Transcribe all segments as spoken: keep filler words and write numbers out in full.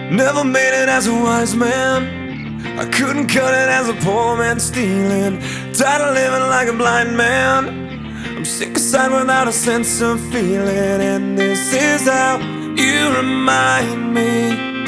Never made it as a wise man. I couldn't cut it as a poor man stealing. Tired of living like a blind man. I'm sick aside without a sense of feeling. And this is how you remind me.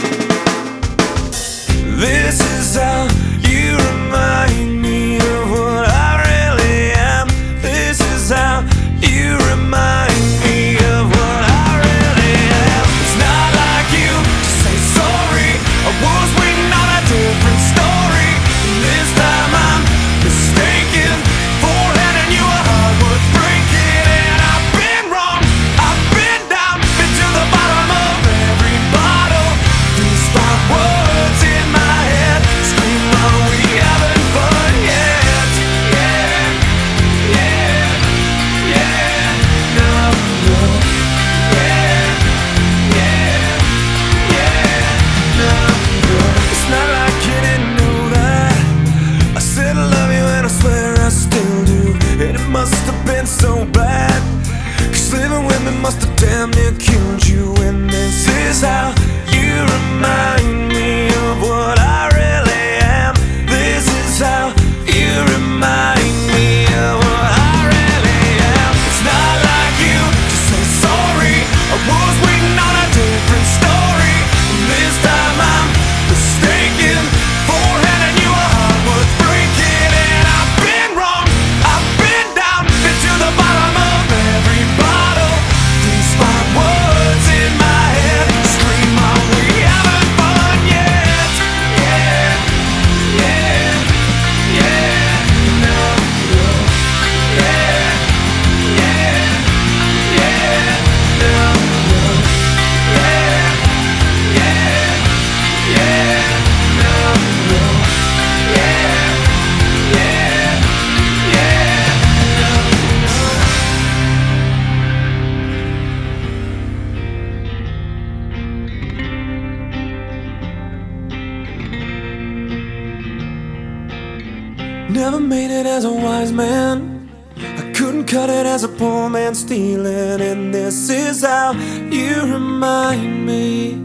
This is how you remind me of what I really am. This is how you remind me of what I really am. It's not like you to say sorry. I was waiting on a different story. And this time I'm mistaken for handing you a heart worth breaking. And I've been wrong, I've been down, been to the bottom of every bottle. These five words in my head scream, are we having fun yet? Yeah, yeah, yeah, no, no. Yeah, yeah, yeah, no, no. It's not like you didn't know that I said I love you and I swear I still do. And it must have been so bad, 'cause living with me must have damn near killed you. And this is how you remind me of what I really am. This is how you remind me of what I really am. It's not like you to say sorry. I was waiting on a different story. And this time I'm mistaken for handing you a heart worth breaking. And I've been wrong, I've been down, been to the bottom of every bottle. These five words in my head scream, are we having fun yet? Yeah, yeah, yeah, no, no. Yeah, yeah, yeah, no, no. Yeah, yeah, yeah, no, no. Yeah, yeah, yeah, no, no. Never made it as a wise man. I couldn't cut it as a poor man stealing. And this is how you remind me.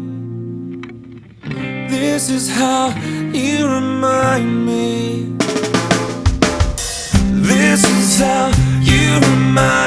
This is how you remind me. This is how you remind me.